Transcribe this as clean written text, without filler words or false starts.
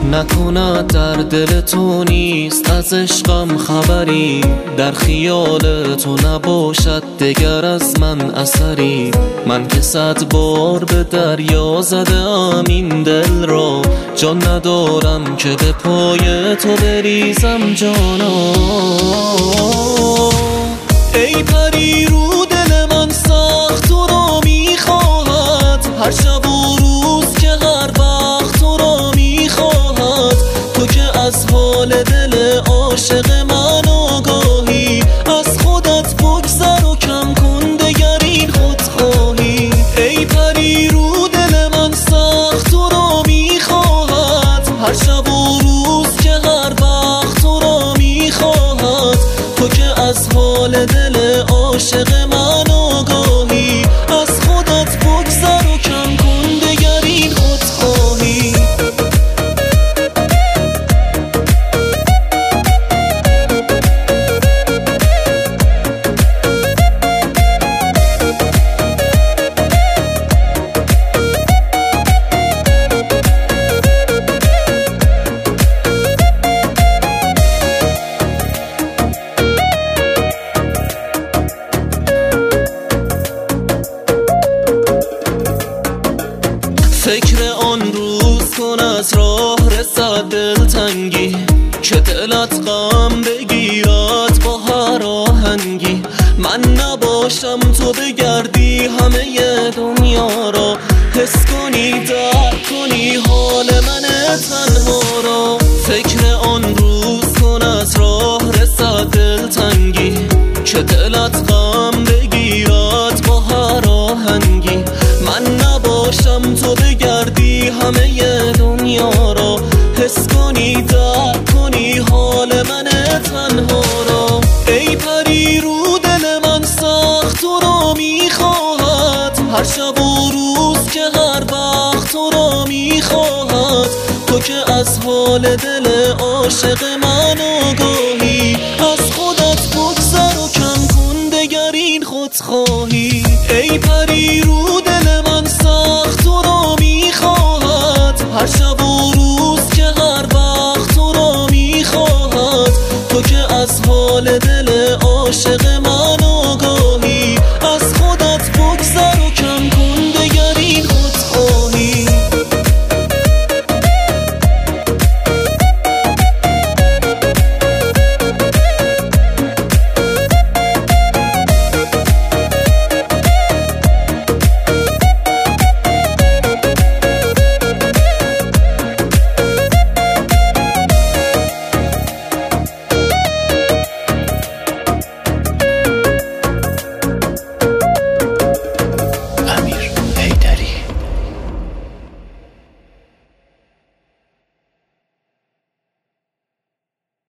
نکند در دل تو نیست از عشقم خبری، در خیال تو نباشد دگر از من اثری. من که 100 بار به دریا زدم این دل را، جان ندارم که به پای تو بریزم جانا. ای پری رو دل من سخت تو را میخواهد، هر شب و روز که هر وقت تو را میخواهد. تو که از حال دل عاشق من آگاهی، از خودت بگذر و کم کن دگر این خودخواهی. ای پری رو دل من سخت تو را میخواهد، هر شب و روز که هر وقت تو را میخواهد. تو که از حال دل عاشق من آگاهی، از خودت بگذر و کم کن دگر این خودخواهی. فکر آن روز کن از راه رسد دلتنگی، که دلت غم بگیرد با هر آهنگی. من نباشم تو بگردی همه دنیا را، حس کنی درک کنی حال من تنها را. فکر آن روز کن از راه رسد دلتنگی، که دلت غم بگیرد با هر آهنگی. من نباشم تو بگردی همه دنیا را، حس کنی درک کنی حال من تنها را. ای پری رو دل من سخت تو را میخواهد، هر شب و روز که هر وقت تو را میخواهد. تو که از حال دل عاشق من آگاهی، از خودت بگذر و کم کن دگر این خودخواهی. ای پری رو دل من سخت تو را میخواهد، هر شب و روز که هر وقت تو را میخواهد. تو که از حال دل عاشق من